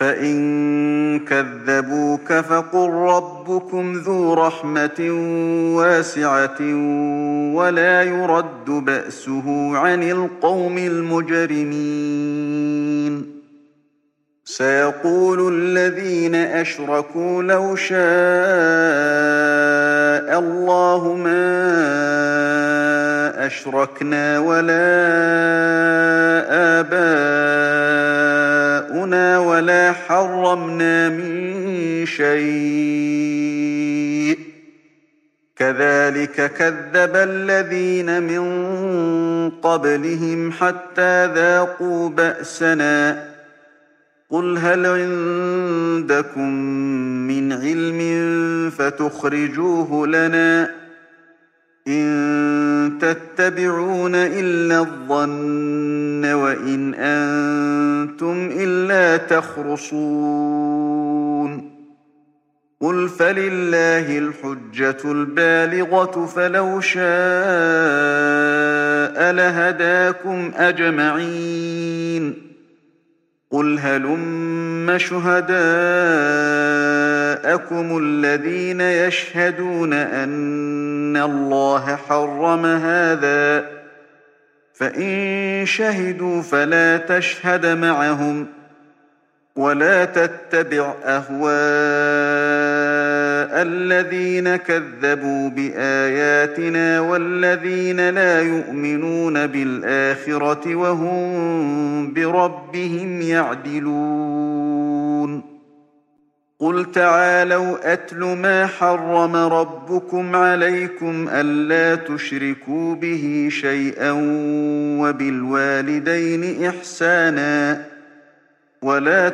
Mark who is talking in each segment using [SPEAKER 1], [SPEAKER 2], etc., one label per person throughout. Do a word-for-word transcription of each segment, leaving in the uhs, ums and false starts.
[SPEAKER 1] فإن كذبوك فقل ربكم ذو رحمة واسعة ولا يرد بأسه عن القوم المجرمين سيقول الذين أشركوا لو شاء الله ما أشركنا ولا آباؤنا ولا حرمنا من شيء كذلك كذب الذين من قبلهم حتى ذاقوا بأسنا قل هل عندكم من علم فتخرجوه لنا إن تتبعون إلا الظن وإن أنتم إلا تخرصون قل فلله الحجة البالغة فلو شاء لهداكم أجمعين قل هلم شهداءكم الذين يشهدون أن الله حرم هذا فإن شهدوا فلا تشهد معهم ولا تتبع أهواء الذين كذبوا بآياتنا والذين لا يؤمنون بالآخرة وهم بربهم يعدلون قل تعالوا أتل ما حرم ربكم عليكم ألا تشركوا به شيئا وبالوالدين إحسانا ولا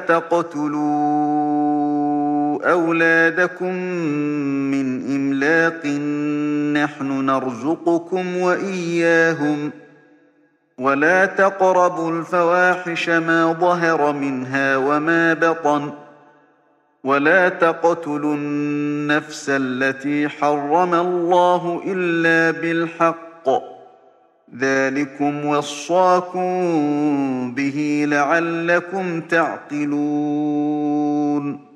[SPEAKER 1] تقتلوا أولادكم من إملاق نحن نرزقكم وإياهم ولا تقربوا الفواحش ما ظهر منها وما بطن ولا تقتلوا النفس التي حرم الله إلا بالحق ذلكم وصاكم به لعلكم تعقلون